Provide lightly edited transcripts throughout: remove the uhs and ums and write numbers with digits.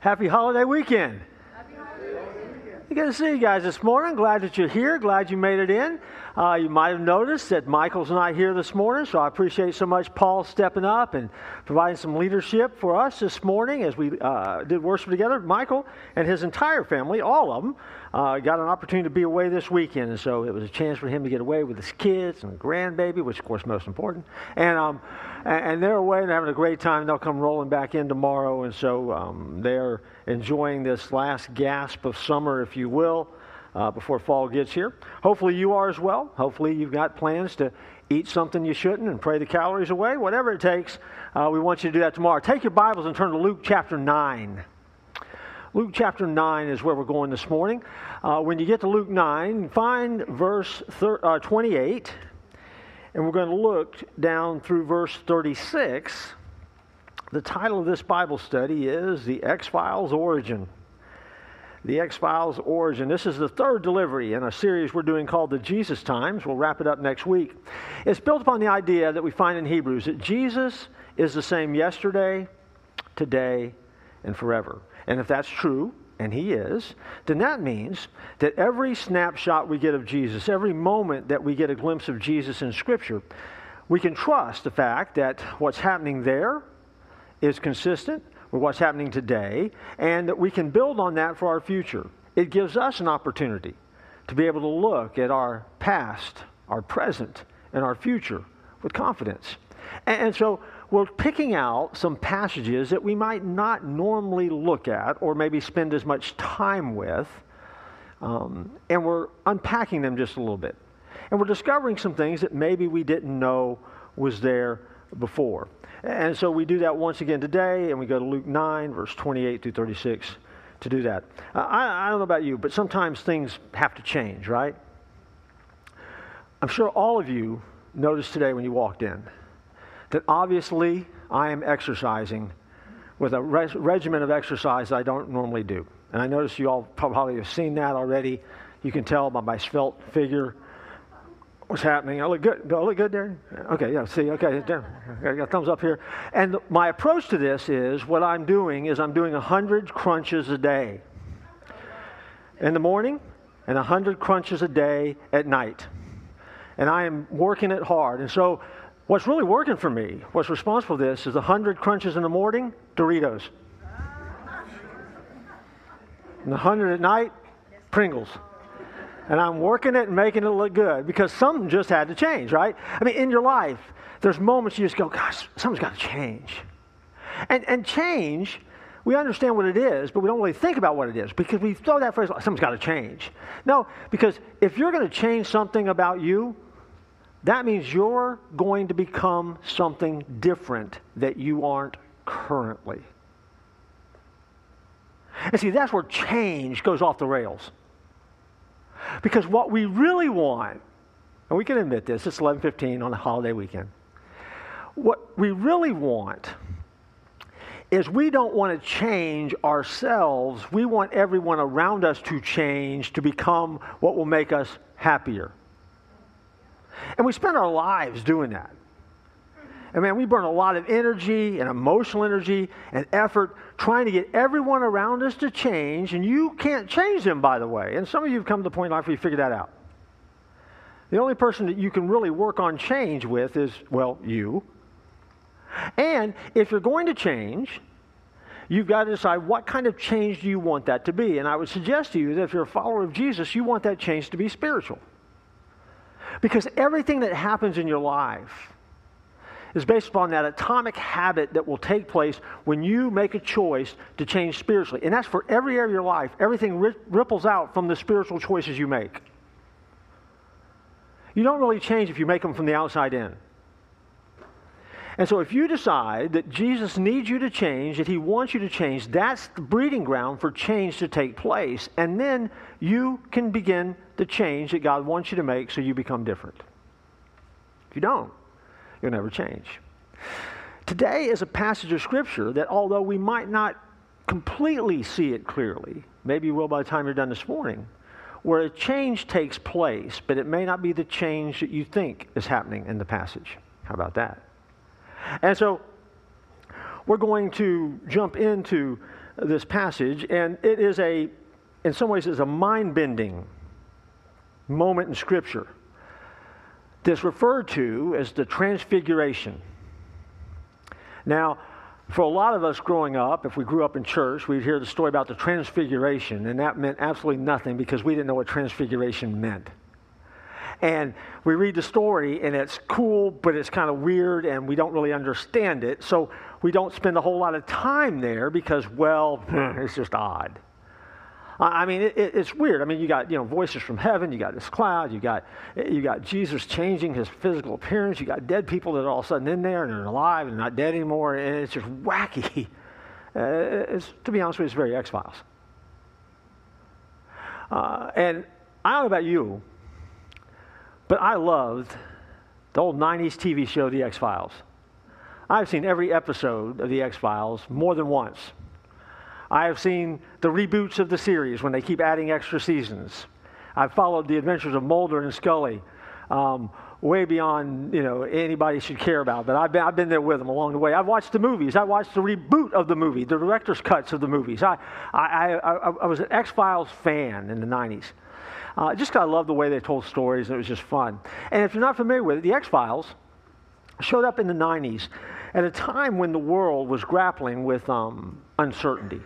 Happy holiday weekend. Good to see you guys this morning. Glad that you're here. Glad you made it in. You might have noticed that Michael's not here this morning, so I appreciate so much Paul stepping up and providing some leadership for us this morning as we did worship together. Michael and his entire family, all of them, got an opportunity to be away this weekend, and so it was a chance for him to get away with his kids and grandbaby, which of course most important. And they're away and having a great time. They'll come rolling back in tomorrow, and so they're enjoying this last gasp of summer, if you will, before fall gets here. Hopefully you are as well. Hopefully you've got plans to eat something you shouldn't and pray the calories away. Whatever it takes, we want you to do that tomorrow. Take your Bibles and turn to Luke chapter 9. Luke chapter 9 is where we're going this morning. When you get to Luke 9, find verse 28, and we're going to look down through verse 36. The title of this Bible study is The X-Files Origin. The X-Files Origin. This is the third delivery in a series we're doing called The Jesus Times. We'll wrap it up next week. It's built upon the idea that we find in Hebrews that Jesus is the same yesterday, today, and forever. And if that's true, and he is, then that means that every snapshot we get of Jesus, every moment that we get a glimpse of Jesus in Scripture, we can trust the fact that what's happening there is consistent with what's happening today, and that we can build on that for our future. It gives us an opportunity to be able to look at our past, our present, and our future with confidence. And so we're picking out some passages that we might not normally look at or maybe spend as much time with, and we're unpacking them just a little bit. And we're discovering some things that maybe we didn't know was there before. And so we do that once again today, and we go to Luke 9, verse 28 through 36 to do that. I don't know about you, but sometimes things have to change, right? I'm sure all of you noticed today when you walked in that obviously I am exercising with a regimen of exercise that I don't normally do. And I notice you all probably have seen that already. You can tell by my svelte figure what's happening. I look good. Do I look good there? Okay, yeah, see, okay. I got a thumbs up here. And my approach to this is what I'm doing is I'm doing 100 crunches a day in the morning and 100 crunches a day at night. And I am working it hard. And so what's really working for me, what's responsible for this, is 100 crunches in the morning, Doritos. And 100 at night, Pringles. And I'm working it and making it look good because something just had to change, right? I mean, in your life, there's moments you just go, gosh, something's got to change. And change, we understand what it is, but we don't really think about what it is because we throw that phrase, something's got to change. No, because if you're going to change something about you, that means you're going to become something different that you aren't currently. And see, that's where change goes off the rails. Because what we really want, and we can admit this, it's 11:15 on a holiday weekend. What we really want is we don't want to change ourselves. We want everyone around us to change to become what will make us happier. And we spend our lives doing that. And man, we burn a lot of energy and emotional energy and effort trying to get everyone around us to change, and you can't change them, by the way. And some of you have come to the point in life where you figure that out. The only person that you can really work on change with is, well, you. And if you're going to change, you've got to decide what kind of change do you want that to be. And I would suggest to you that if you're a follower of Jesus, you want that change to be spiritual. Because everything that happens in your life is based upon that atomic habit that will take place when you make a choice to change spiritually. And that's for every area of your life. Everything ripples out from the spiritual choices you make. You don't really change if you make them from the outside in. And so if you decide that Jesus needs you to change, that he wants you to change, that's the breeding ground for change to take place. And then you can begin the change that God wants you to make so you become different. If you don't, you'll never change. Today is a passage of Scripture that although we might not completely see it clearly, maybe you will by the time you're done this morning, where a change takes place, but it may not be the change that you think is happening in the passage. How about that? And so we're going to jump into this passage, and it is in some ways, it's a mind-bending moment in Scripture that's referred to as the Transfiguration. Now, for a lot of us growing up, if we grew up in church, we'd hear the story about the Transfiguration, and that meant absolutely nothing because we didn't know what Transfiguration meant. And we read the story, and it's cool, but it's kind of weird, and we don't really understand it, so we don't spend a whole lot of time there because, well, it's just odd. I mean, it's weird. I mean, you got voices from heaven. You got this cloud. You got Jesus changing his physical appearance. You got dead people that are all of a sudden in there and they're alive and not dead anymore. And it's just wacky. To be honest with you, it's very X-Files. And I don't know about you, but I loved the old 90s TV show, The X-Files. I've seen every episode of The X-Files more than once. I have seen the reboots of the series when they keep adding extra seasons. I've followed the adventures of Mulder and Scully way beyond anybody should care about. But I've been there with them along the way. I've watched the movies. I watched the reboot of the movie, the director's cuts of the movies. I was an X-Files fan in the 90s. Just because I love the way they told stories, and it was just fun. And if you're not familiar with it, the X-Files showed up in the 90s at a time when the world was grappling with uncertainty.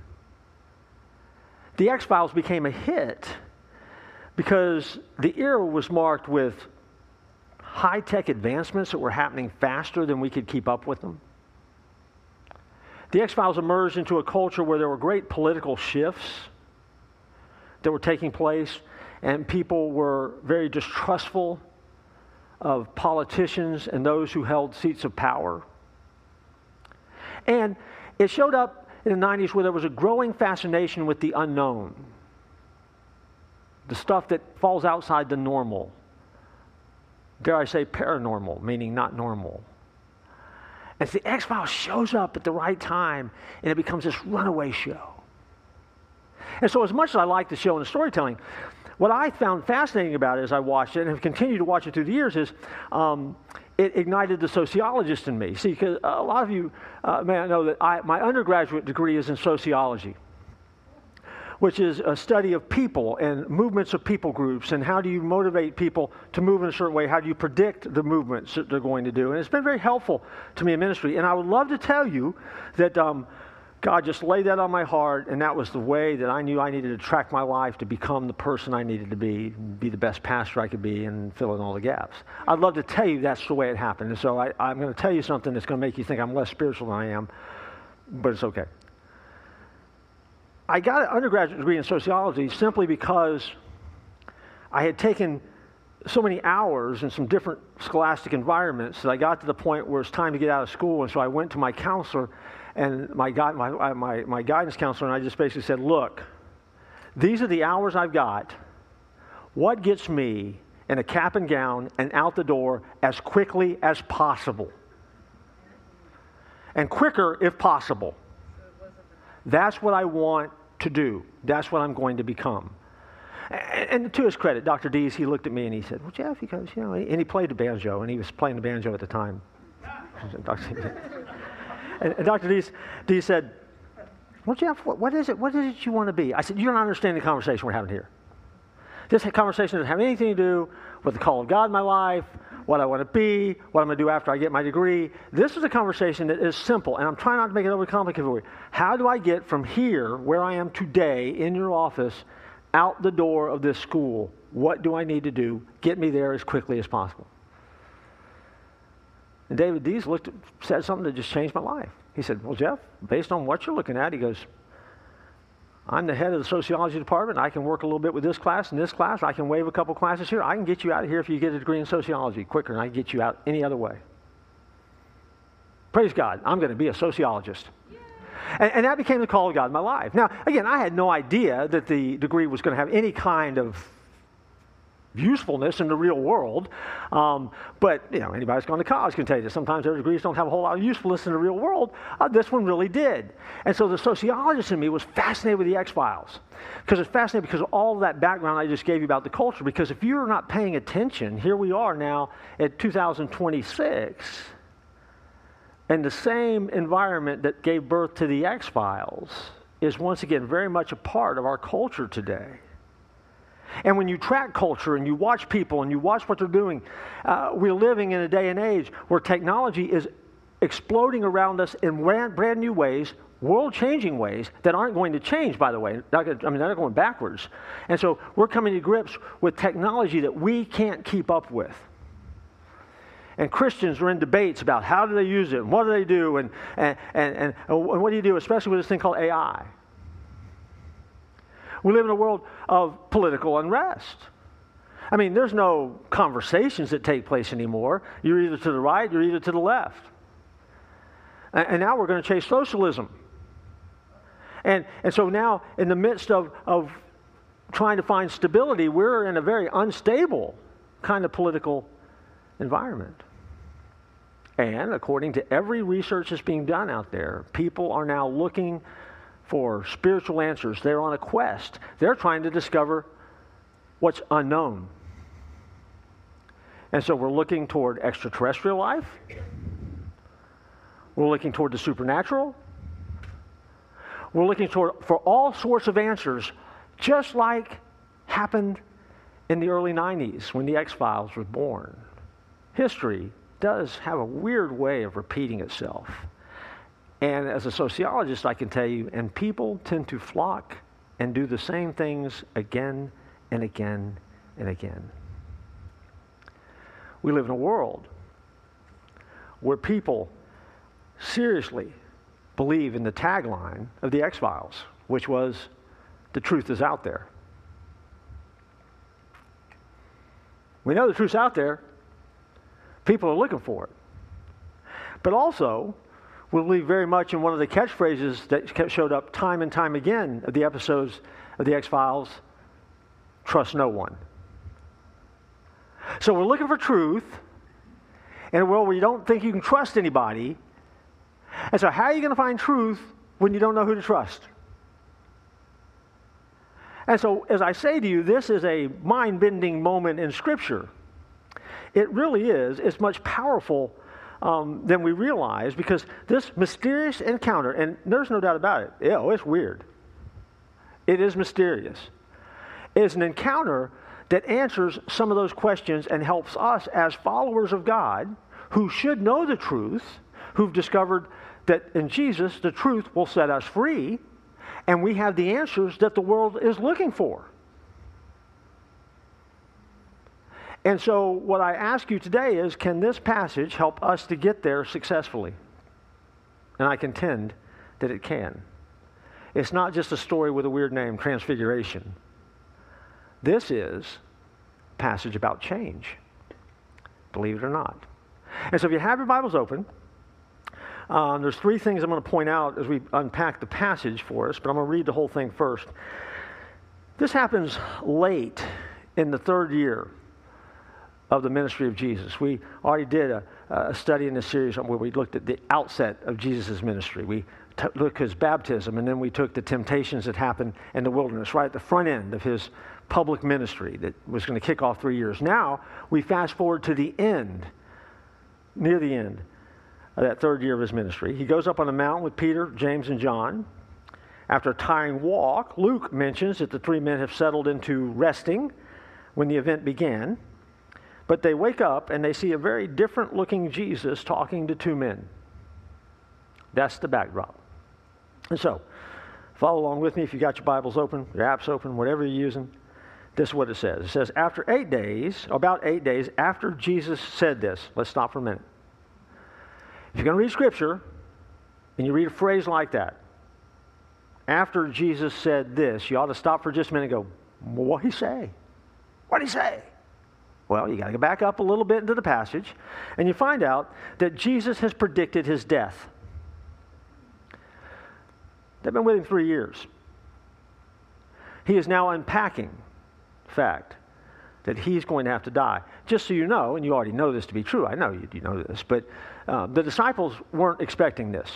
The X-Files became a hit because the era was marked with high-tech advancements that were happening faster than we could keep up with them. The X-Files emerged into a culture where there were great political shifts that were taking place, and people were very distrustful of politicians and those who held seats of power. And it showed up in the 90s where there was a growing fascination with the unknown, the stuff that falls outside the normal. Dare I say paranormal, meaning not normal. And the X-Files shows up at the right time, and it becomes this runaway show. And so as much as I like the show and the storytelling, what I found fascinating about it as I watched it, and have continued to watch it through the years, is it ignited the sociologist in me. See, because a lot of you may know that my undergraduate degree is in sociology, which is a study of people and movements of people groups, and how do you motivate people to move in a certain way? How do you predict the movements that they're going to do? And it's been very helpful to me in ministry. And I would love to tell you that God just laid that on my heart, and that was the way that I knew I needed to track my life to become the person I needed to be the best pastor I could be, and fill in all the gaps. I'd love to tell you that's the way it happened. And so I'm going to tell you something that's going to make you think I'm less spiritual than I am, but it's okay. I got an undergraduate degree in sociology simply because I had taken so many hours in some different scholastic environments that I got to the point where it's time to get out of school, and so I went to my counselor and my guidance counselor, and I just basically said, look, these are the hours I've got. What gets me in a cap and gown and out the door as quickly as possible? And quicker if possible. That's what I want to do. That's what I'm going to become. And to his credit, Dr. Dees, he looked at me and he said, well, Jeff, because, and he played the banjo, and he was playing the banjo at the time. And Dr. Dees said, well, Jeff, what is it you want to be? I said, you don't understand the conversation we're having here. This conversation doesn't have anything to do with the call of God in my life, what I want to be, what I'm going to do after I get my degree. This is a conversation that is simple, and I'm trying not to make it overly complicated for you. How do I get from here, where I am today, in your office, out the door of this school? What do I need to do? Get me there as quickly as possible. And David Dees said something that just changed my life. He said, well, Jeff, based on what you're looking at, he goes, I'm the head of the sociology department. I can work a little bit with this class and this class. I can waive a couple classes here. I can get you out of here if you get a degree in sociology quicker than I can get you out any other way. Praise God, I'm going to be a sociologist. And that became the call of God in my life. Now, again, I had no idea that the degree was going to have any kind of usefulness in the real world. But, anybody that's gone to college can tell you that sometimes their degrees don't have a whole lot of usefulness in the real world. This one really did. And so the sociologist in me was fascinated with the X-Files. Because it's fascinating because of all of that background I just gave you about the culture. Because if you're not paying attention, here we are now at 2026. And the same environment that gave birth to the X-Files is once again very much a part of our culture today. And when you track culture and you watch people and you watch what they're doing, we're living in a day and age where technology is exploding around us in brand new ways, world-changing ways that aren't going to change, by the way. They're not going backwards. And so we're coming to grips with technology that we can't keep up with. And Christians are in debates about how do they use it, and what do they do, and what do you do, especially with this thing called AI. We live in a world of political unrest. I mean, there's no conversations that take place anymore. You're either to the right, you're either to the left. And now we're going to chase socialism. And so now, in the midst of trying to find stability, we're in a very unstable kind of political environment. And according to every research that's being done out there, people are now looking for spiritual answers. They're on a quest. They're trying to discover what's unknown. And so we're looking toward extraterrestrial life. We're looking toward the supernatural. We're looking for all sorts of answers, just like happened in the early 90s when the X-Files was born. History does have a weird way of repeating itself. And as a sociologist, I can tell you, and people tend to flock and do the same things again and again and again. We live in a world where people seriously believe in the tagline of the X-Files, which was, "The truth is out there." We know the truth's out there. People are looking for it. But also, we believe very much in one of the catchphrases that showed up time and time again of the episodes of the X-Files: trust no one. So we're looking for truth in a world where you don't think you can trust anybody. And so how are you going to find truth when you don't know who to trust? And so, as I say to you, this is a mind-bending moment in Scripture. It really is. It's much powerful than we realize, because this mysterious encounter, and there's no doubt about it, it's weird. It is mysterious. It's an encounter that answers some of those questions and helps us as followers of God, who should know the truth, who've discovered that in Jesus the truth will set us free, and we have the answers that the world is looking for. And so what I ask you today is, can this passage help us to get there successfully? And I contend that it can. It's not just a story with a weird name, Transfiguration. This is a passage about change, believe it or not. And so if you have your Bibles open, there's three things I'm going to point out as we unpack the passage for us, but I'm going to read the whole thing first. This happens late in the third year of the ministry of Jesus. We already did a study in this series where we looked at the outset of Jesus' ministry. We looked at his baptism, and then we took the temptations that happened in the wilderness, right at the front end of his public ministry that was going to kick off 3 years. Now, we fast forward to the end, near the end of that third year of his ministry. He goes up on a mountain with Peter, James, and John. After a tiring walk, Luke mentions that the three men have settled into resting when the event began. But they wake up and they see a very different looking Jesus talking to two men. That's the backdrop. And so, follow along with me if you got your Bibles open, your apps open, whatever you're using. This is what it says. It says, about 8 days after Jesus said this. Let's stop for a minute. If you're going to read Scripture and you read a phrase like that, after Jesus said this, you ought to stop for just a minute and go, well, what did he say? What did he say? Well, you got to go back up a little bit into the passage, and you find out that Jesus has predicted his death. They've been with him 3 years. He is now unpacking the fact that he's going to have to die. Just so you know, and you already know this to be true, I know you know this, but the disciples weren't expecting this.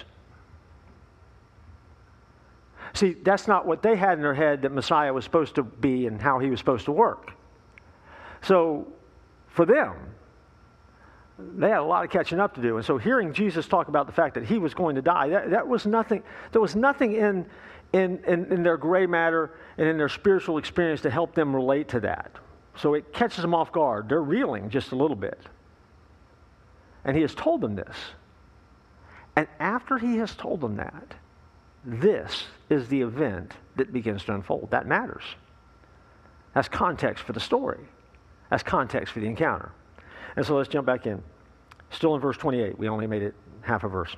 See, that's not what they had in their head that Messiah was supposed to be and how he was supposed to work. So, for them, they had a lot of catching up to do. And so hearing Jesus talk about the fact that he was going to die, that was nothing. There was nothing in their gray matter and in their spiritual experience to help them relate to that. So it catches them off guard. They're reeling just a little bit. And he has told them this. And after he has told them that, this is the event that begins to unfold. That matters. That's context for the story. That's context for the encounter. And so let's jump back in. Still in verse 28. We only made it half a verse.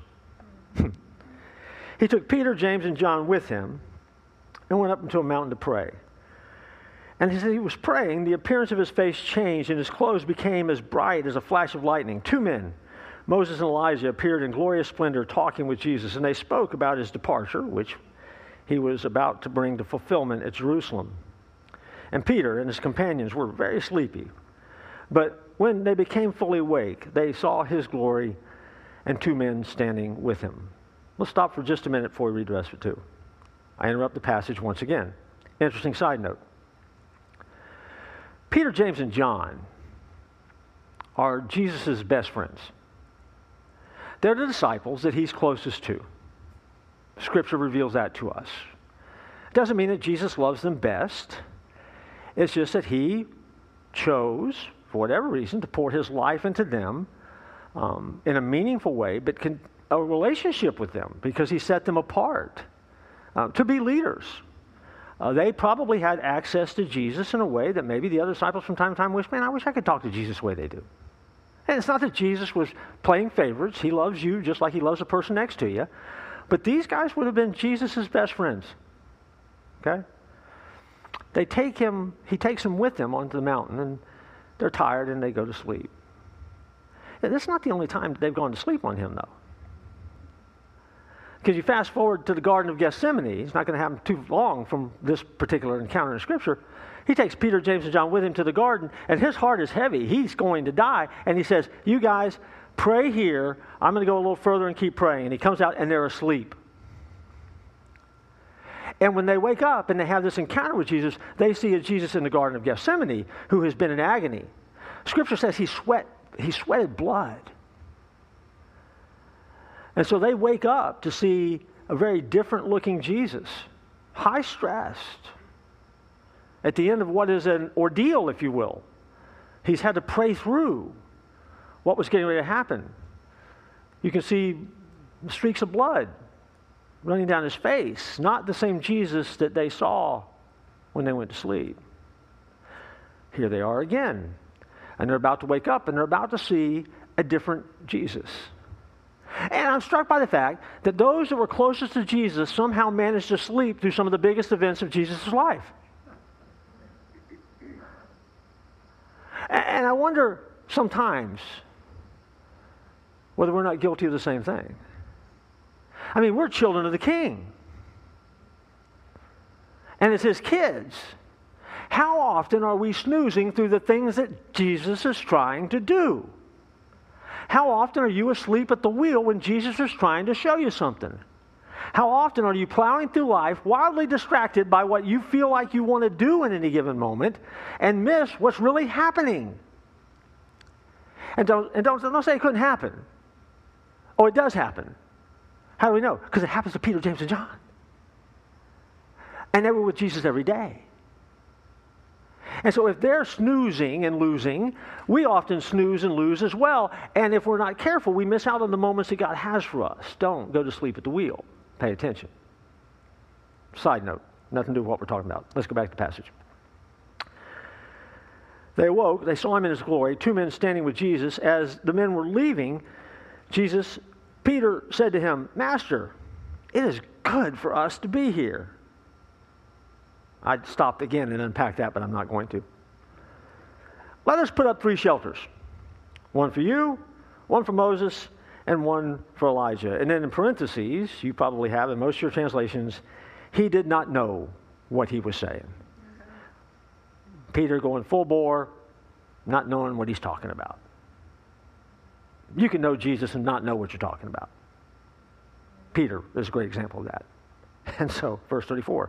He took Peter, James, and John with him and went up into a mountain to pray. And as he was praying, the appearance of his face changed, and his clothes became as bright as a flash of lightning. Two men, Moses and Elijah, appeared in glorious splendor talking with Jesus, and they spoke about his departure, which he was about to bring to fulfillment at Jerusalem. And Peter and his companions were very sleepy. But when they became fully awake, they saw his glory and two men standing with him. Let's stop for just a minute before we read the rest of it too. I interrupt the passage once again. Interesting side note. Peter, James, and John are Jesus' best friends. They're the disciples that he's closest to. Scripture reveals that to us. It doesn't mean that Jesus loves them best. It's just that he chose, for whatever reason, to pour his life into them in a meaningful way, but a relationship with them because he set them apart to be leaders. They probably had access to Jesus in a way that maybe the other disciples from time to time wish, man, I wish I could talk to Jesus the way they do. And it's not that Jesus was playing favorites. He loves you just like he loves the person next to you. But these guys would have been Jesus' best friends. Okay? He takes them with him onto the mountain, and they're tired and they go to sleep. And this is not the only time they've gone to sleep on him, though. Because you fast forward to the Garden of Gethsemane, it's not going to happen too long from this particular encounter in Scripture. He takes Peter, James, and John with him to the garden, and his heart is heavy. He's going to die. And he says, you guys, pray here. I'm going to go a little further and keep praying. And he comes out, and they're asleep. And when they wake up and they have this encounter with Jesus, they see a Jesus in the Garden of Gethsemane who has been in agony. Scripture says he sweated blood. And so they wake up to see a very different looking Jesus, high stressed, at the end of what is an ordeal, if you will. He's had to pray through what was getting ready to happen. You can see streaks of blood running down his face, not the same Jesus that they saw when they went to sleep. Here they are again, and they're about to wake up, and they're about to see a different Jesus. And I'm struck by the fact that those that were closest to Jesus somehow managed to sleep through some of the biggest events of Jesus' life. And I wonder sometimes whether we're not guilty of the same thing. I mean, we're children of the King. And as his kids, how often are we snoozing through the things that Jesus is trying to do? How often are you asleep at the wheel when Jesus is trying to show you something? How often are you plowing through life wildly distracted by what you feel like you want to do in any given moment and miss what's really happening? And don't say it couldn't happen. Oh, it does happen. How do we know? Because it happens to Peter, James, and John. And they were with Jesus every day. And so if they're snoozing and losing, we often snooze and lose as well. And if we're not careful, we miss out on the moments that God has for us. Don't go to sleep at the wheel. Pay attention. Side note, nothing to do with what we're talking about. Let's go back to the passage. They awoke, they saw him in his glory, two men standing with Jesus. As the men were leaving, Peter said to him, Master, it is good for us to be here. I'd stop again and unpack that, but I'm not going to. Let us put up 3 shelters. One for you, one for Moses, and one for Elijah. And then in parentheses, you probably have in most of your translations, he did not know what he was saying. Peter going full bore, not knowing what he's talking about. You can know Jesus and not know what you're talking about. Peter is a great example of that. And so, verse 34.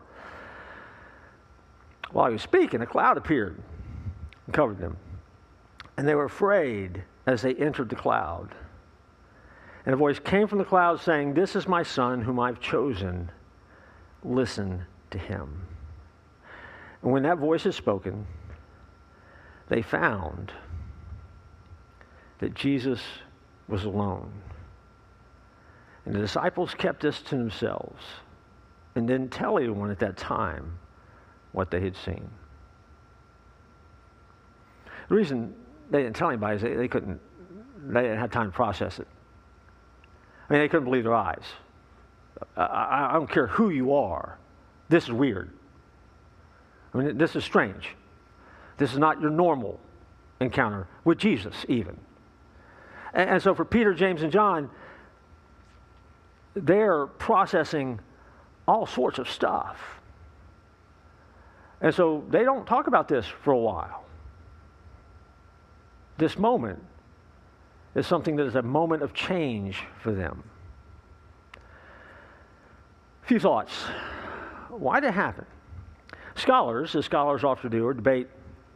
While he was speaking, a cloud appeared and covered them. And they were afraid as they entered the cloud. And a voice came from the cloud saying, "This is my son whom I've chosen. Listen to him." And when that voice is spoken, they found that Jesus was alone. And the disciples kept this to themselves and didn't tell anyone at that time what they had seen. The reason they didn't tell anybody is they didn't have time to process it. I mean, they couldn't believe their eyes. I don't care who you are. This is weird. I mean, this is strange. This is not your normal encounter with Jesus, even. And so for Peter, James, and John, they're processing all sorts of stuff. And so they don't talk about this for a while. This moment is something that is a moment of change for them. A few thoughts. Why did it happen? Scholars, as scholars often do, debate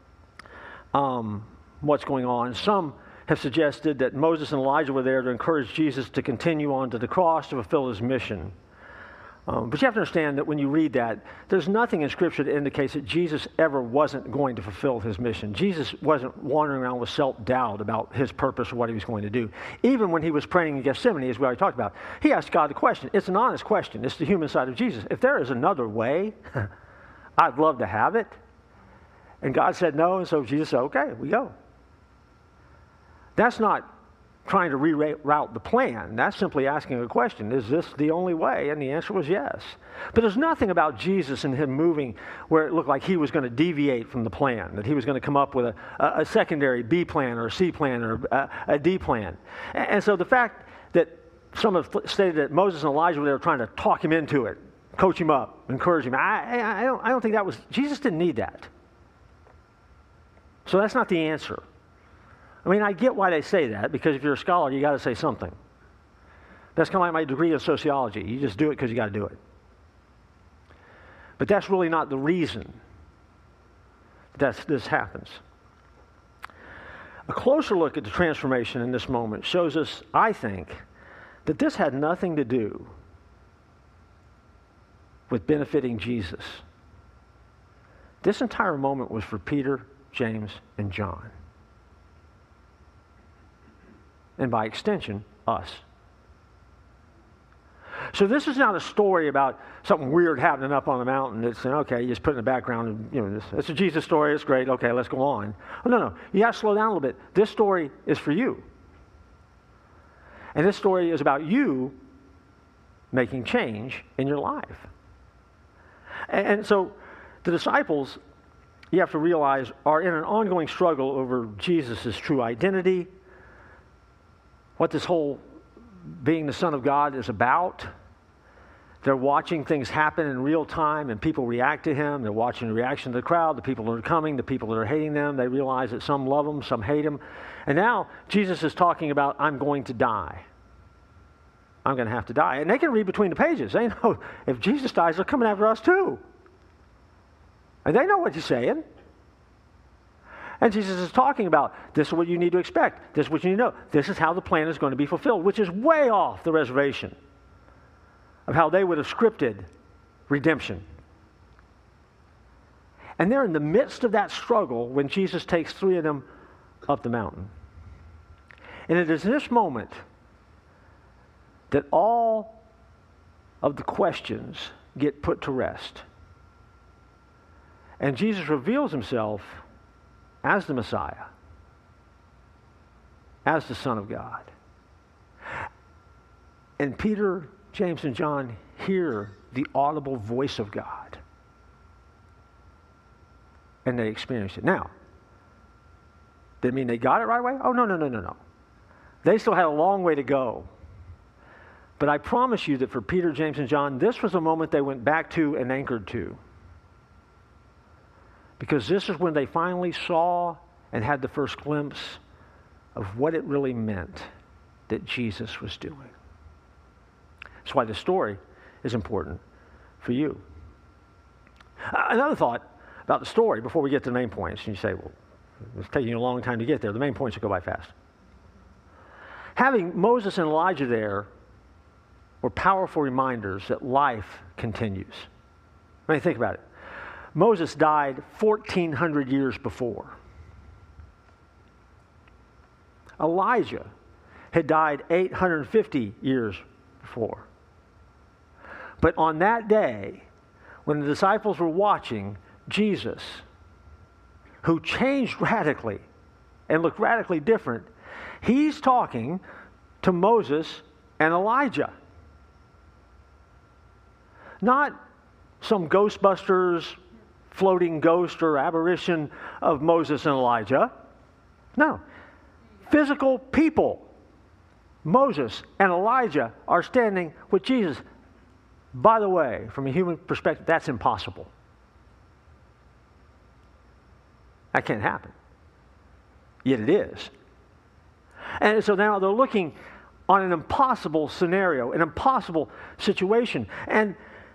what's going on. Some have suggested that Moses and Elijah were there to encourage Jesus to continue on to the cross to fulfill his mission. But you have to understand that when you read that, there's nothing in Scripture that indicates that Jesus ever wasn't going to fulfill his mission. Jesus wasn't wandering around with self-doubt about his purpose or what he was going to do. Even when he was praying in Gethsemane, as we already talked about, he asked God the question. It's an honest question. It's the human side of Jesus. If there is another way, I'd love to have it. And God said no, and so Jesus said, okay, we go. That's not trying to reroute the plan. That's simply asking a question. Is this the only way? And the answer was yes. But there's nothing about Jesus and him moving where it looked like he was going to deviate from the plan, that he was going to come up with a secondary B plan or a C plan or a D plan. And so the fact that some have stated that Moses and Elijah were there trying to talk him into it, coach him up, encourage him, I don't think that was, Jesus didn't need that. So that's not the answer. I mean, I get why they say that, because if you're a scholar, you got to say something. That's kind of like my degree in sociology. You just do it because you got to do it. But that's really not the reason that this happens. A closer look at the transformation in this moment shows us, I think, that this had nothing to do with benefiting Jesus. This entire moment was for Peter, James, and John. And by extension, us. So this is not a story about something weird happening up on the mountain. It's, okay, you just put it in the background. And, it's a Jesus story. It's great. Okay, let's go on. Oh, no. You have to slow down a little bit. This story is for you. And this story is about you making change in your life. And so the disciples, you have to realize, are in an ongoing struggle over Jesus' true identity, what this whole being the Son of God is about. They're watching things happen in real time and people react to him. They're watching the reaction of the crowd, the people that are coming, the people that are hating them. They realize that some love him, some hate him. And now Jesus is talking about, I'm going to die. I'm going to have to die. And they can read between the pages. They know if Jesus dies, they're coming after us too. And they know what he's saying. And Jesus is talking about, this is what you need to expect. This is what you need to know. This is how the plan is going to be fulfilled, which is way off the reservation of how they would have scripted redemption. And they're in the midst of that struggle when Jesus takes 3 of them up the mountain. And it is this moment that all of the questions get put to rest. And Jesus reveals himself as the Messiah, as the Son of God. And Peter, James, and John hear the audible voice of God. And they experience it. Now, did it mean they got it right away? Oh, no. They still had a long way to go. But I promise you that for Peter, James, and John, this was a moment they went back to and anchored to. Because this is when they finally saw and had the first glimpse of what it really meant that Jesus was doing. That's why the story is important for you. Another thought about the story before we get to the main points. And you say, well, it's taking you a long time to get there. The main points will go by fast. Having Moses and Elijah there were powerful reminders that life continues. I mean, think about it. Moses died 1,400 years before. Elijah had died 850 years before. But on that day, when the disciples were watching Jesus, who changed radically and looked radically different, he's talking to Moses and Elijah. Not some Ghostbusters floating ghost or apparition of Moses and Elijah. No. Physical people. Moses and Elijah are standing with Jesus. By the way, from a human perspective, that's impossible. That can't happen. Yet it is. And so now they're looking on an impossible scenario, an impossible situation. And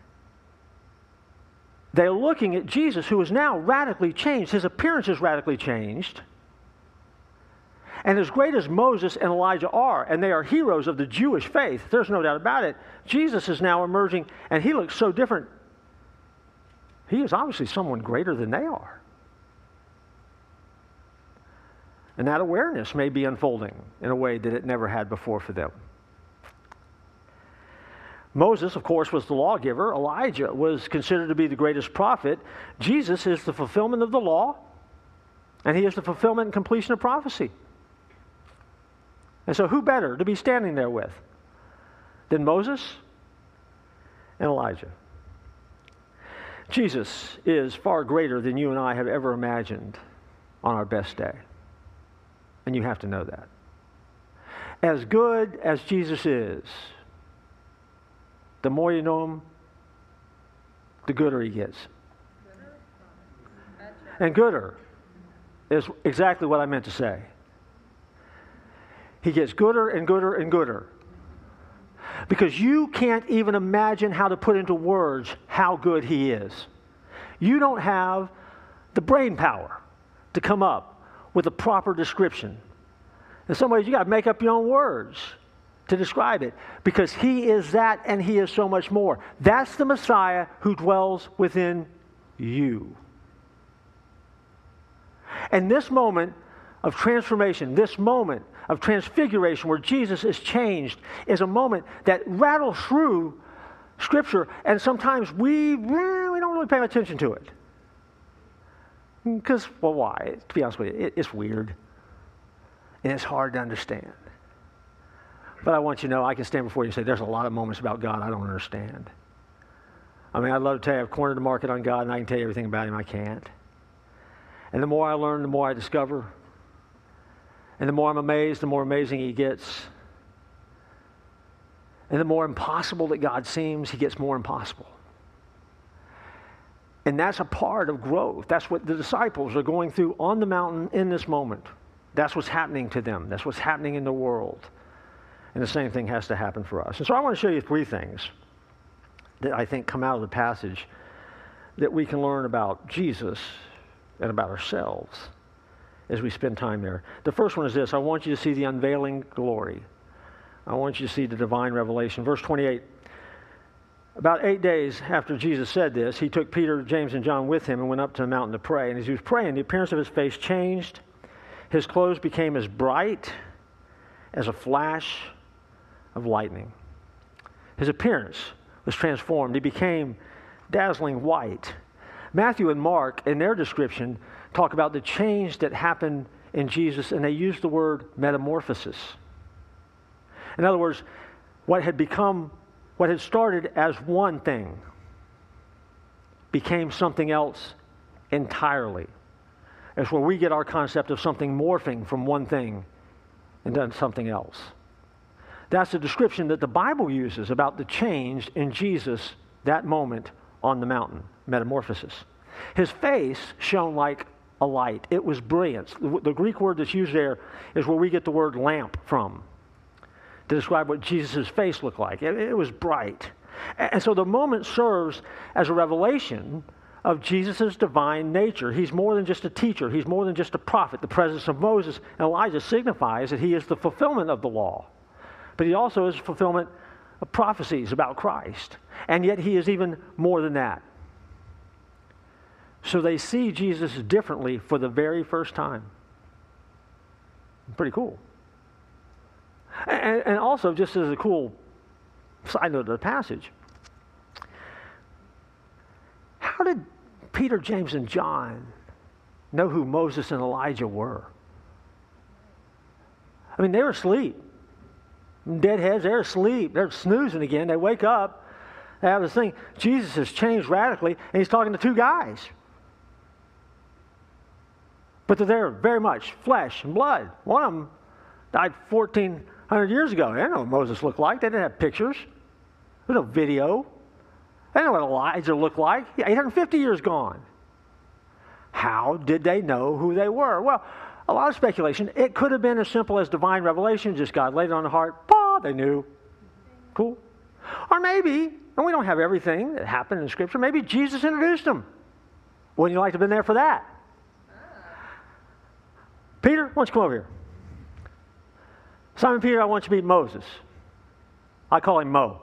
they're looking at Jesus, who is now radically changed. His appearance is radically changed. And as great as Moses and Elijah are, and they are heroes of the Jewish faith, there's no doubt about it, Jesus is now emerging, and he looks so different. He is obviously someone greater than they are. And that awareness may be unfolding in a way that it never had before for them. Moses, of course, was the lawgiver. Elijah was considered to be the greatest prophet. Jesus is the fulfillment of the law, and he is the fulfillment and completion of prophecy. And so who better to be standing there with than Moses and Elijah? Jesus is far greater than you and I have ever imagined on our best day. And you have to know that. As good as Jesus is, the more you know him, the gooder he gets. And gooder is exactly what I meant to say. He gets gooder and gooder and gooder. Because you can't even imagine how to put into words how good he is. You don't have the brain power to come up with a proper description. In some ways, you got to make up your own words to describe it, because he is that and he is so much more. That's the Messiah who dwells within you. And this moment of transformation, this moment of transfiguration where Jesus is changed, is a moment that rattles through Scripture, and sometimes we don't really pay attention to it. Because, well, why? To be honest with you, it's weird. And it's hard to understand. But I want you to know, I can stand before you and say, there's a lot of moments about God I don't understand. I mean, I'd love to tell you I've cornered the market on God and I can tell you everything about him. I can't. And the more I learn, the more I discover. And the more I'm amazed, the more amazing he gets. And the more impossible that God seems, he gets more impossible. And that's a part of growth. That's what the disciples are going through on the mountain in this moment. That's what's happening to them. That's what's happening in the world. And the same thing has to happen for us. And so I want to show you three things that I think come out of the passage that we can learn about Jesus and about ourselves as we spend time there. The first one is this. I want you to see the unveiling glory. I want you to see the divine revelation. Verse 28. About 8 days after Jesus said this, he took Peter, James, and John with him and went up to the mountain to pray. And as he was praying, the appearance of his face changed. His clothes became as bright as a flash of lightning. His appearance was transformed. He became dazzling white. Matthew and Mark, in their description, talk about the change that happened in Jesus, and they use the word metamorphosis. In other words, what had started as one thing became something else entirely. It's where we get our concept of something morphing from one thing and then something else. That's the description that the Bible uses about the change in Jesus that moment on the mountain, metamorphosis. His face shone like a light. It was brilliant. The Greek word that's used there is where we get the word lamp from, to describe what Jesus' face looked like. It was bright. And so the moment serves as a revelation of Jesus' divine nature. He's more than just a teacher. He's more than just a prophet. The presence of Moses and Elijah signifies that he is the fulfillment of the law. but he also is fulfillment of prophecies about Christ. And yet he is even more than that. So they see Jesus differently for the very first time. Pretty cool. And also, just as a cool side note of the passage, how did Peter, James, and John know who Moses and Elijah were? I mean, they were asleep. Deadheads, they're asleep. They're snoozing again. They wake up. They have this thing. Jesus has changed radically, and he's talking to two guys. But they're there very much flesh and blood. One of them died 1,400 years ago. They didn't know what Moses looked like. They didn't have pictures. There was no video. They didn't know what Elijah looked like. 850 years gone. How did they know who they were? Well, a lot of speculation. It could have been as simple as divine revelation. Just God laid it on the heart. They knew. Cool. Or maybe, and we don't have everything that happened in Scripture, maybe Jesus introduced them. Wouldn't you like to have been there for that? Peter, why don't you come over here? Simon Peter, I want you to meet Moses. I call him Mo.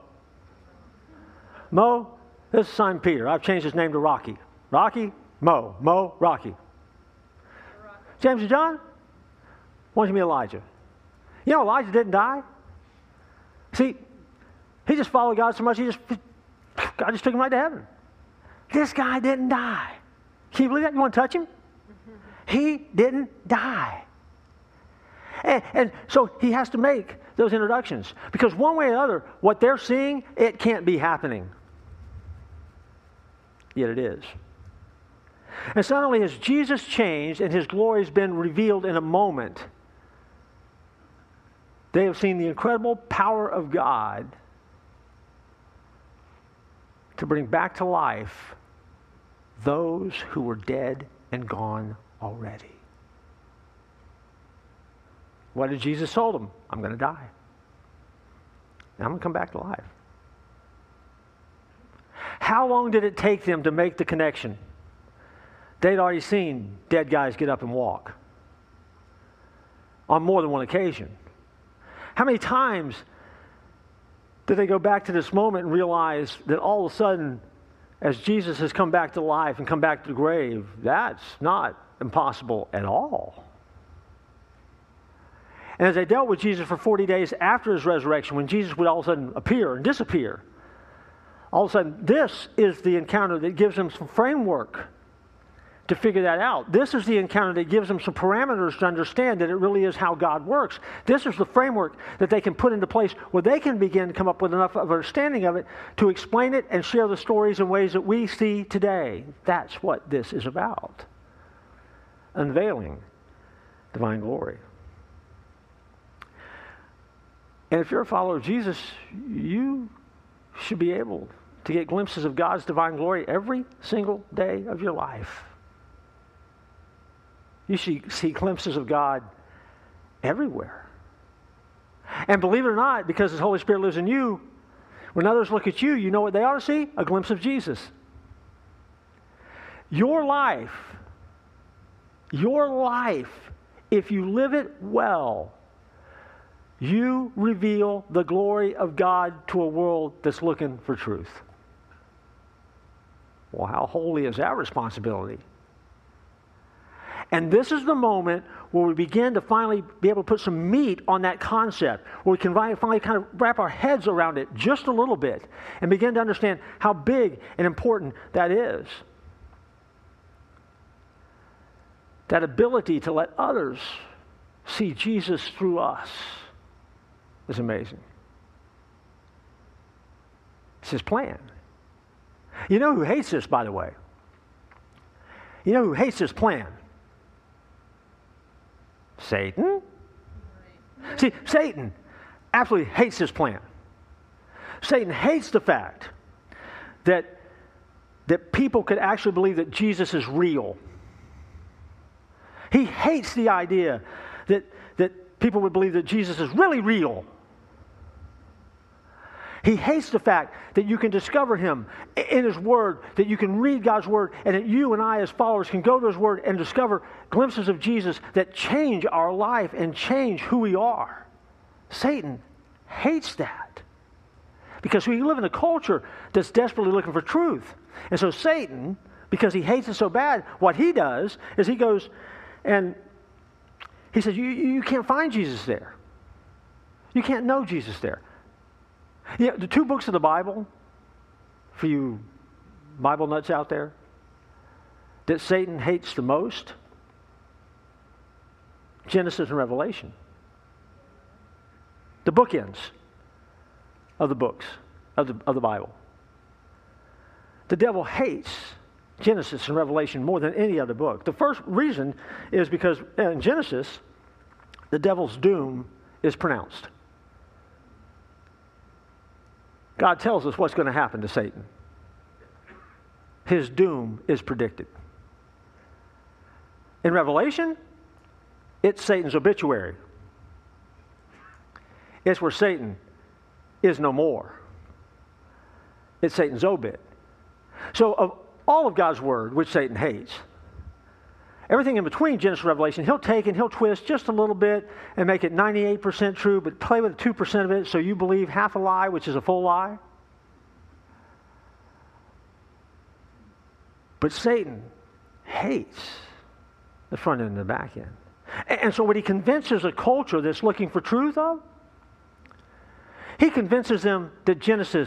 Mo, this is Simon Peter. I've changed his name to Rocky. Rocky, Mo. Mo, Rocky. James and John, why don't you meet Elijah? You know, Elijah didn't die. See, he just followed God so much, God just took him right to heaven. This guy didn't die. Can you believe that? You want to touch him? He didn't die. And so he has to make those introductions. Because one way or another, what they're seeing, it can't be happening. Yet it is. And so not only has Jesus changed and his glory has been revealed in a moment, they have seen the incredible power of God to bring back to life those who were dead and gone already. What did Jesus told them? I'm going to die. And I'm going to come back to life. How long did it take them to make the connection? They'd already seen dead guys get up and walk on more than one occasion. How many times did they go back to this moment and realize that all of a sudden, as Jesus has come back to life and come back to the grave, that's not impossible at all. And as they dealt with Jesus for 40 days after his resurrection, when Jesus would all of a sudden appear and disappear, all of a sudden, this is the encounter that gives them some framework to figure that out. This is the encounter that gives them some parameters to understand that it really is how God works. This is the framework that they can put into place where they can begin to come up with enough of understanding of it to explain it and share the stories in ways that we see today. That's what this is about. Unveiling divine glory. And if you're a follower of Jesus, you should be able to get glimpses of God's divine glory every single day of your life. You should see glimpses of God everywhere. And believe it or not, because the Holy Spirit lives in you, when others look at you, you know what they ought to see? A glimpse of Jesus. Your life, if you live it well, you reveal the glory of God to a world that's looking for truth. Well, how holy is that responsibility? And this is the moment where we begin to finally be able to put some meat on that concept, where we can finally kind of wrap our heads around it just a little bit and begin to understand how big and important that is. That ability to let others see Jesus through us is amazing. It's his plan. You know who hates this, by the way? You know who hates this plan? Satan. See, Satan absolutely hates this plan. Satan hates the fact that people could actually believe that Jesus is real. He hates the idea that people would believe that Jesus is really real. He hates the fact that you can discover him in his word, that you can read God's word, and that you and I as followers can go to his word and discover glimpses of Jesus that change our life and change who we are. Satan hates that. Because we live in a culture that's desperately looking for truth. And so Satan, because he hates it so bad, what he does is he goes and he says, you can't find Jesus there. You can't know Jesus there. Yeah, the two books of the Bible, for you Bible nuts out there, that Satan hates the most, Genesis and Revelation. The bookends of the books of the Bible. The devil hates Genesis and Revelation more than any other book. The first reason is because in Genesis, the devil's doom is pronounced. God tells us what's going to happen to Satan. His doom is predicted. In Revelation, it's Satan's obituary. It's where Satan is no more. It's Satan's obit. So of all of God's word, which Satan hates, everything in between Genesis and Revelation, he'll take and he'll twist just a little bit and make it 98% true, but play with 2% of it so you believe half a lie, which is a full lie. But Satan hates the front end and the back end. And so what he convinces a culture that's looking for truth of, he convinces them that Genesis,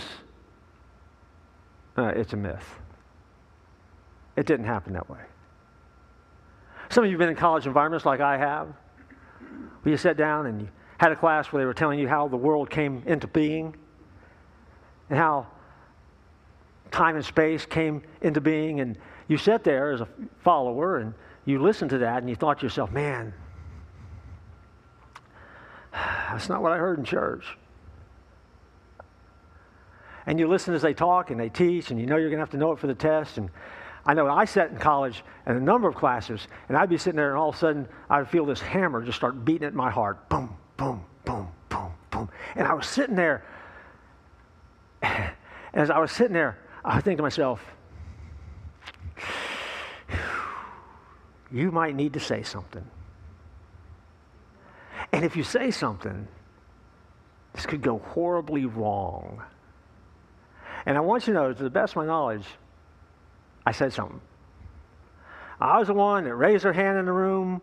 it's a myth. It didn't happen that way. Some of you have been in college environments like I have, where you sat down and you had a class where they were telling you how the world came into being and how time and space came into being, and you sat there as a follower and you listened to that and you thought to yourself, man, that's not what I heard in church. And you listen as they talk and they teach, and you know you're going to have to know it for the test. And I know I sat in college in a number of classes, and I'd be sitting there, and all of a sudden I'd feel this hammer just start beating at my heart. Boom, boom, boom, boom, boom. And I was sitting there, and as I was sitting there, I would think to myself, you might need to say something. And if you say something, this could go horribly wrong. And I want you to know, to the best of my knowledge, I said something. I was the one that raised their hand in the room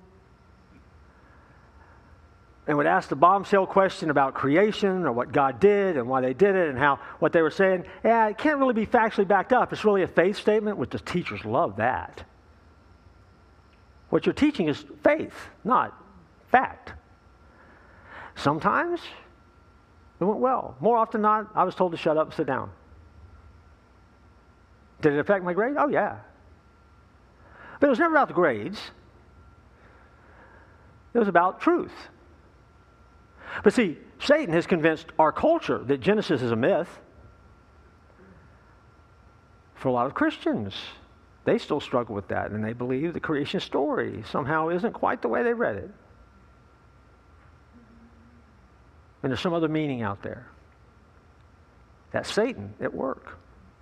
and would ask the bombshell question about creation or what God did and why they did it and how what they were saying. Yeah, it can't really be factually backed up. It's really a faith statement, which the teachers love that. What you're teaching is faith, not fact. Sometimes it went well. More often than not, I was told to shut up and sit down. Did it affect my grade? Oh, yeah. But it was never about the grades. It was about truth. But see, Satan has convinced our culture that Genesis is a myth. For a lot of Christians, they still struggle with that, and they believe the creation story somehow isn't quite the way they read it. And there's some other meaning out there. That's Satan at work.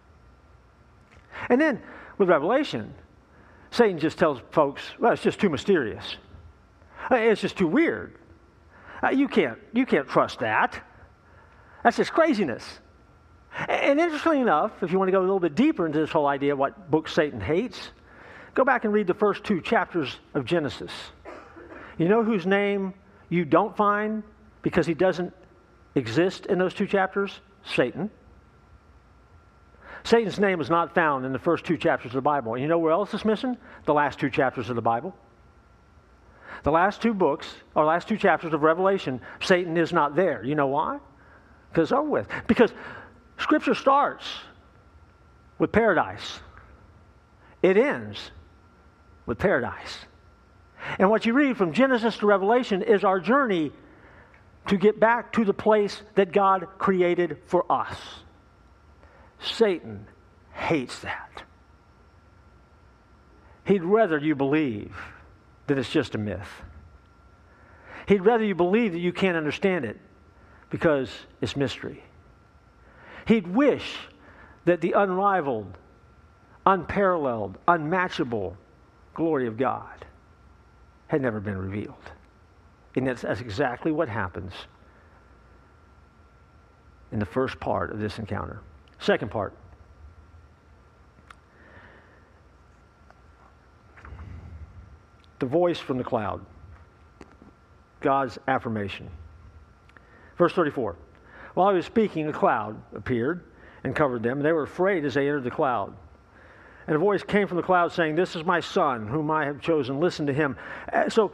And then with Revelation, Satan just tells folks, well, it's just too mysterious. It's just too weird. You can't trust that. That's just craziness. And interestingly enough, if you want to go a little bit deeper into this whole idea of what book Satan hates, go back and read the first 2 chapters of Genesis. You know whose name you don't find because he doesn't exist in those 2 chapters? Satan. Satan's name is not found in the first 2 chapters of the Bible. And you know where else it's missing? The last 2 chapters of the Bible. The last 2 books, or last 2 chapters of Revelation, Satan is not there. You know why? Because it's over with. Because Scripture starts with paradise. It ends with paradise. And what you read from Genesis to Revelation is our journey to get back to the place that God created for us. Satan hates that. He'd rather you believe that it's just a myth. He'd rather you believe that you can't understand it because it's mystery. He'd wish that the unrivaled, unparalleled, unmatchable glory of God had never been revealed. And that's exactly what happens in the first part of this encounter. Second part. The voice from the cloud. God's affirmation. Verse 34. While he was speaking, a cloud appeared and covered them, and they were afraid as they entered the cloud. And a voice came from the cloud saying, "This is my son, whom I have chosen. Listen to him." So,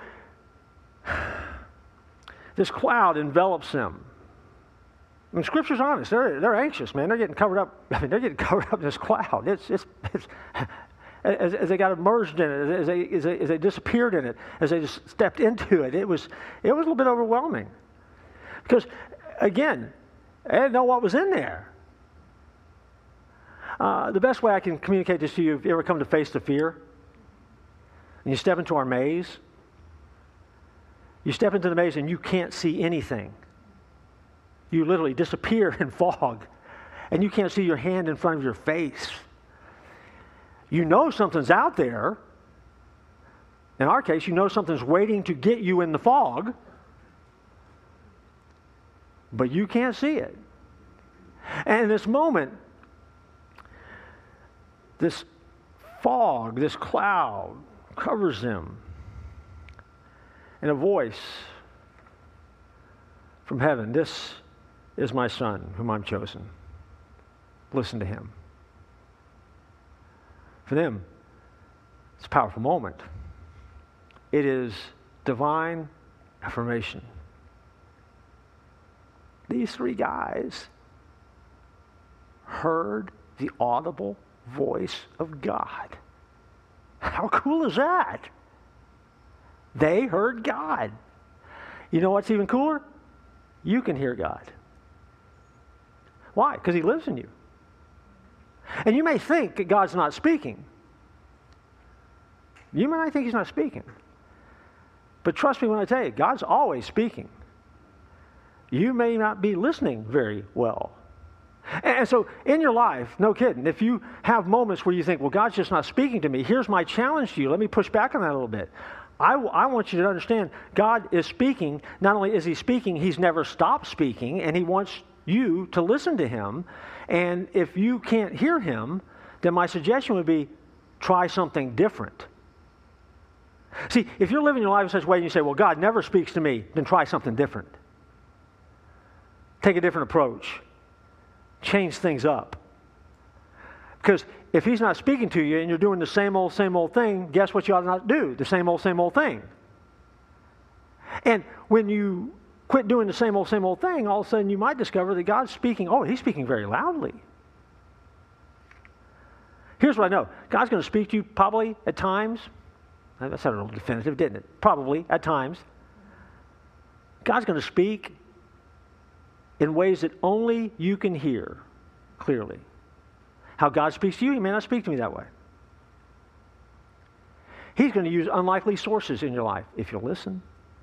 this cloud envelops them. And Scripture's honest. They're anxious, man. They're getting covered up. I mean, they're getting covered up in this cloud. It's as they got immersed in it, as they disappeared in it, as they just stepped into it, it was a little bit overwhelming. Because, again, they didn't know what was in there. The best way I can communicate this to you, if you ever come to face the fear, and you step into our maze, you step into the maze and you can't see anything. You literally disappear in fog, and you can't see your hand in front of your face. You know something's out there. In our case, you know something's waiting to get you in the fog, but you can't see it. And in this moment, this fog, this cloud covers them. And a voice from heaven, "This is my son, whom I'm chosen. Listen to him." For them, it's a powerful moment. It is divine affirmation. These three guys heard the audible voice of God. How cool is that? They heard God. You know what's even cooler? You can hear God. Why? Because he lives in you. And you may think that God's not speaking. You might think he's not speaking. But trust me when I tell you, God's always speaking. You may not be listening very well. And so in your life, no kidding, if you have moments where you think, well, God's just not speaking to me, here's my challenge to you. Let me push back on that a little bit. I want you to understand God is speaking. Not only is he speaking, he's never stopped speaking, and he wants you to listen to him. And if you can't hear him, then my suggestion would be try something different. See, if you're living your life in such a way and you say, well, God never speaks to me, then try something different. Take a different approach. Change things up. Because if he's not speaking to you and you're doing the same old thing, guess what you ought not do? The same old thing. And when you quit doing the same old thing, all of a sudden you might discover that God's speaking. Oh, he's speaking very loudly. Here's what I know. God's going to speak to you probably at times. That sounded a little definitive, didn't it? Probably at times. God's going to speak in ways that only you can hear clearly. How God speaks to you, he may not speak to me that way. He's going to use unlikely sources in your life if you'll listen.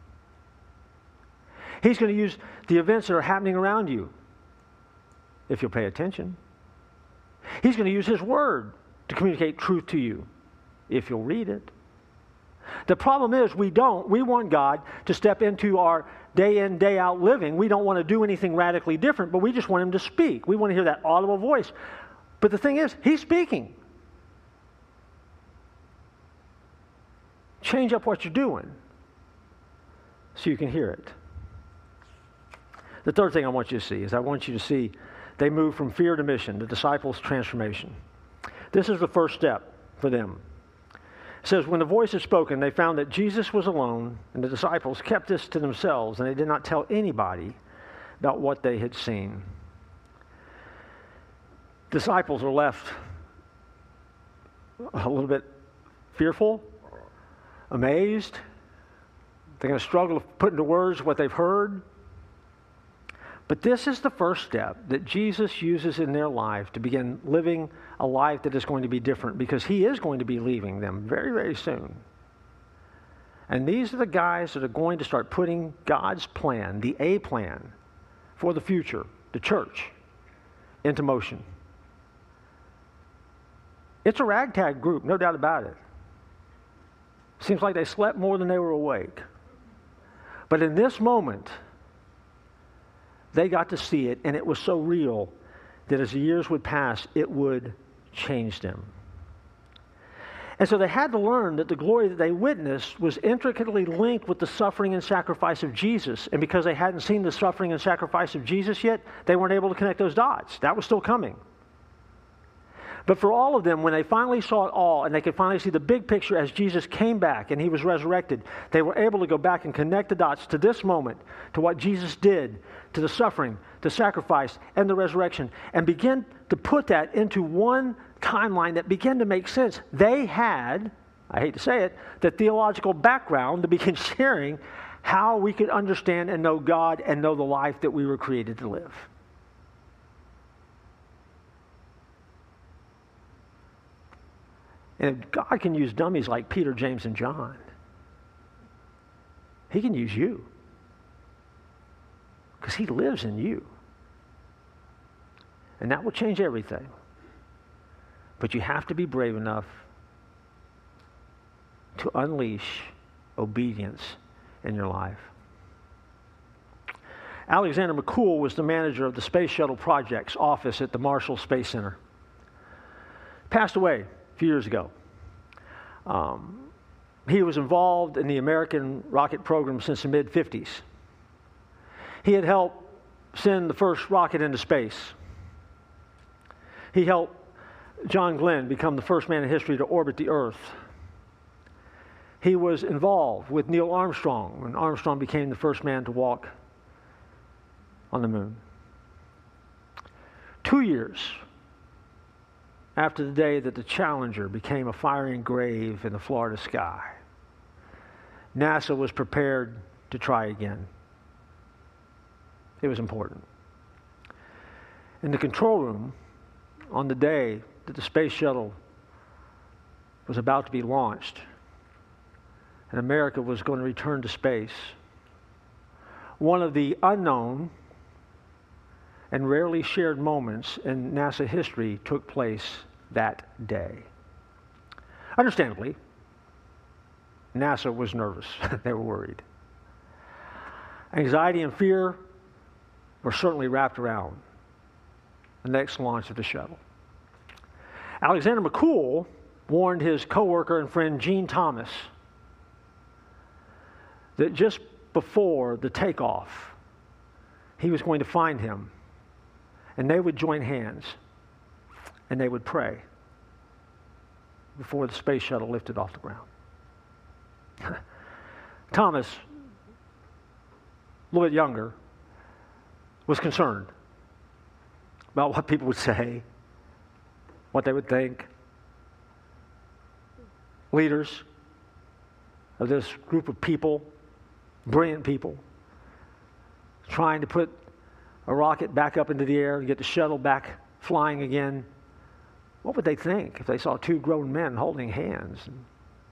He's going to use the events that are happening around you if you'll pay attention. He's going to use his word to communicate truth to you if you'll read it. The problem is we want God to step into our day in, day out living. We don't want to do anything radically different, but we just want him to speak. We want to hear that audible voice. But the thing is, he's speaking. Change up what you're doing so you can hear it. The third thing I want you to see is I want you to see they move from fear to mission, the disciples' transformation. This is the first step for them. It says, when the voice had spoken, they found that Jesus was alone, and the disciples kept this to themselves, and they did not tell anybody about what they had seen. Disciples are left a little bit fearful, amazed. They're going to struggle to put into words what they've heard. But this is the first step that Jesus uses in their life to begin living a life that is going to be different, because he is going to be leaving them very, very soon. And these are the guys that are going to start putting God's plan, the A plan for the future, the church, into motion. It's a ragtag group, no doubt about it. Seems like they slept more than they were awake. But in this moment, they got to see it, and it was so real that as the years would pass, it would change them. And so they had to learn that the glory that they witnessed was intricately linked with the suffering and sacrifice of Jesus. And because they hadn't seen the suffering and sacrifice of Jesus yet, they weren't able to connect those dots. That was still coming. But for all of them, when they finally saw it all and they could finally see the big picture as Jesus came back and he was resurrected, they were able to go back and connect the dots to this moment, to what Jesus did, to the suffering, the sacrifice, and the resurrection, and begin to put that into one timeline that began to make sense. They had, I hate to say it, the theological background to begin sharing how we could understand and know God and know the life that we were created to live. And if God can use dummies like Peter, James, and John, he can use you. Because he lives in you. And that will change everything. But you have to be brave enough to unleash obedience in your life. Alexander McCool was the manager of the Space Shuttle Projects office at the Marshall Space Center. Passed away a few years ago. He was involved in the American rocket program since the mid-50s. He had helped send the first rocket into space. He helped John Glenn become the first man in history to orbit the Earth. He was involved with Neil Armstrong when Armstrong became the first man to walk on the moon. 2 years after the day that the Challenger became a firing grave in the Florida sky, NASA was prepared to try again. It was important. In the control room, on the day that the space shuttle was about to be launched and America was going to return to space, one of the unknown and rarely shared moments in NASA history took place that day. Understandably, NASA was nervous. They were worried. Anxiety and fear were certainly wrapped around the next launch of the shuttle. Alexander McCool warned his coworker and friend Gene Thomas that just before the takeoff, he was going to find him, and they would join hands, and they would pray before the space shuttle lifted off the ground. Thomas, a little bit younger, was concerned about what people would say, what they would think. Leaders of this group of people, brilliant people, trying to put a rocket back up into the air and get the shuttle back flying again. What would they think if they saw two grown men holding hands and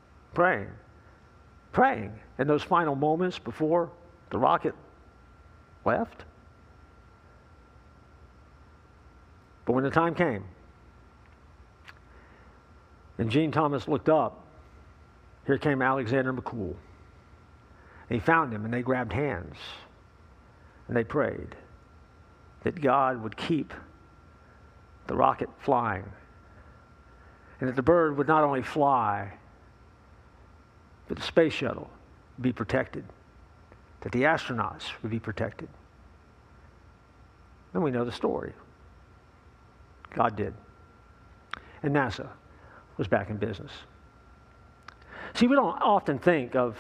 praying in those final moments before the rocket left? But when the time came, and Gene Thomas looked up, here came Alexander McCool. And he found him, and they grabbed hands, and they prayed that God would keep the rocket flying, and that the bird would not only fly, but the space shuttle would be protected, that the astronauts would be protected. Then we know the story. God did. And NASA was back in business. See, we don't often think of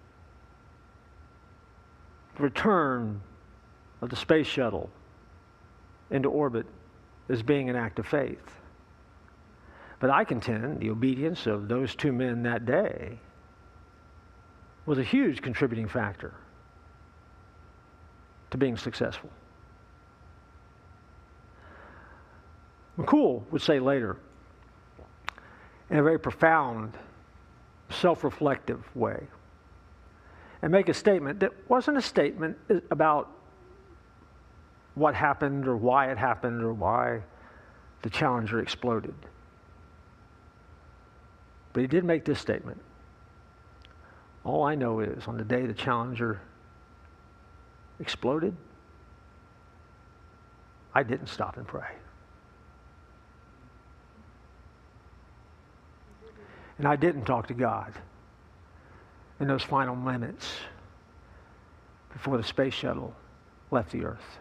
the return of the space shuttle into orbit as being an act of faith. But I contend the obedience of those two men that day was a huge contributing factor to being successful. McCool would say later, in a very profound, self-reflective way, and make a statement that wasn't a statement about what happened or why it happened or why the Challenger exploded. But he did make this statement. All I know is on the day the Challenger exploded, I didn't stop and pray. And I didn't talk to God in those final minutes before the space shuttle left the earth.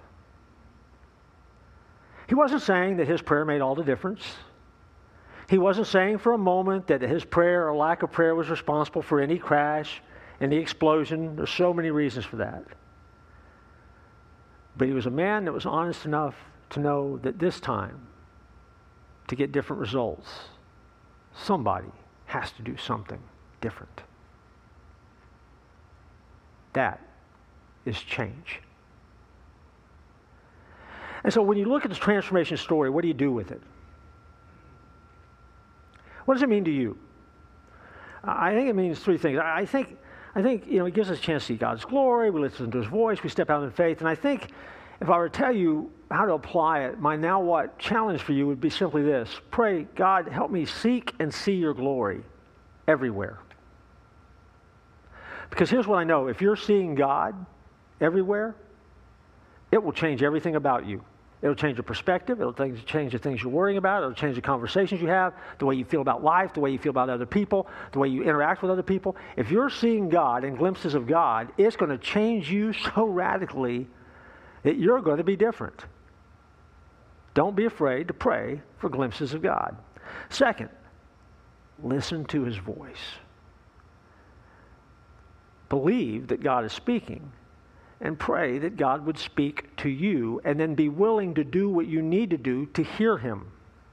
He wasn't saying that his prayer made all the difference. He wasn't saying for a moment that his prayer or lack of prayer was responsible for any crash, any explosion. There's so many reasons for that. But he was a man that was honest enough to know that this time, to get different results, somebody has to do something different. That is change. And so when you look at this transformation story, what do you do with it? What does it mean to you? I think it means three things. I think it gives us a chance to see God's glory. We listen to His voice. We step out in faith. And I think if I were to tell you how to apply it, my now what challenge for you would be simply this. Pray, God, help me seek and see your glory everywhere. Because here's what I know. If you're seeing God everywhere, it will change everything about you. It'll change your perspective. It'll change the things you're worrying about. It'll change the conversations you have, the way you feel about life, the way you feel about other people, the way you interact with other people. If you're seeing God and glimpses of God, it's going to change you so radically that you're going to be different. Don't be afraid to pray for glimpses of God. Second, listen to His voice. Believe that God is speaking and pray that God would speak to you, and then be willing to do what you need to do to hear Him.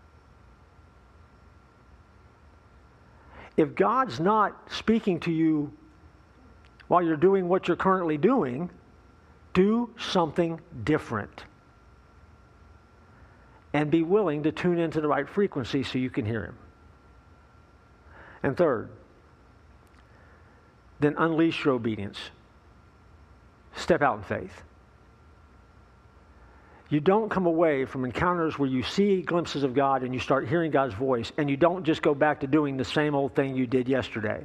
If God's not speaking to you while you're doing what you're currently doing, do something different. And be willing to tune into the right frequency so you can hear Him. And third, then unleash your obedience. Step out in faith. You don't come away from encounters where you see glimpses of God and you start hearing God's voice, and you don't just go back to doing the same old thing you did yesterday.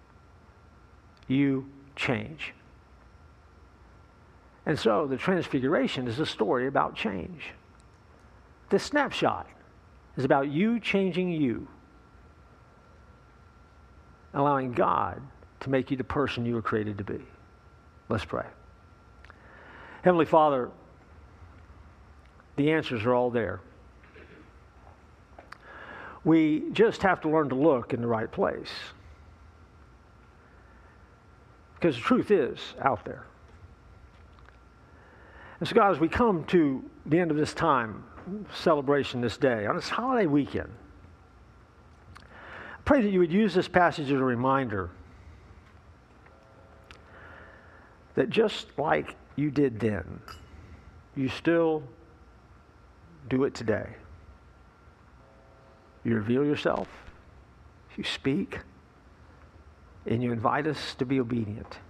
You change. And so the Transfiguration is a story about change. This snapshot is about you changing you, allowing God to make you the person you were created to be. Let's pray. Heavenly Father, the answers are all there. We just have to learn to look in the right place. Because the truth is out there. And so, God, as we come to the end of this time, celebration this day, on this holiday weekend, I pray that you would use this passage as a reminder that just like you did then, you still do it today. You reveal yourself, you speak, and you invite us to be obedient.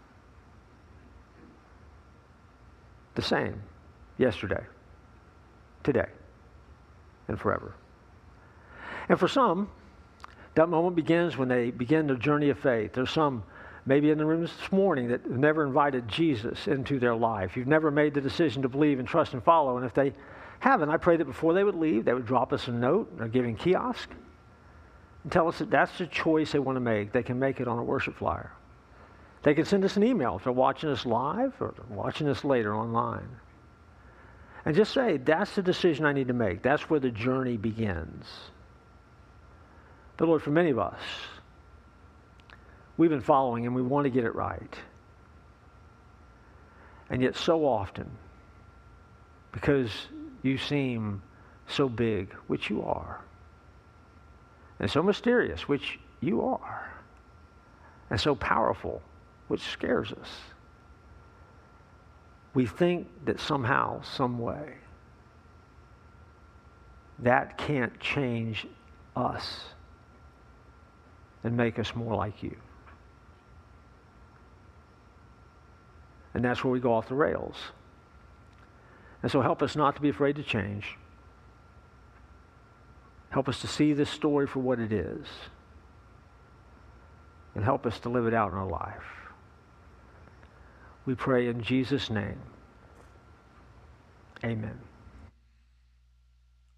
The same yesterday, today, and forever. And for some, that moment begins when they begin their journey of faith. There's some maybe in the room this morning that have never invited Jesus into their life. You've never made the decision to believe and trust and follow. And if they haven't, I pray that before they would leave, they would drop us a note in our giving kiosk and tell us that that's the choice they want to make. They can make it on a worship flyer. They can send us an email if they're watching us live or watching us later online. And just say, that's the decision I need to make. That's where the journey begins. But Lord, for many of us, we've been following and we want to get it right. And yet so often, because you seem so big, which you are, and so mysterious, which you are, and so powerful, which scares us, we think that somehow, some way, that can't change us and make us more like you. And that's where we go off the rails. And so help us not to be afraid to change. Help us to see this story for what it is. And help us to live it out in our life. We pray in Jesus' name. Amen.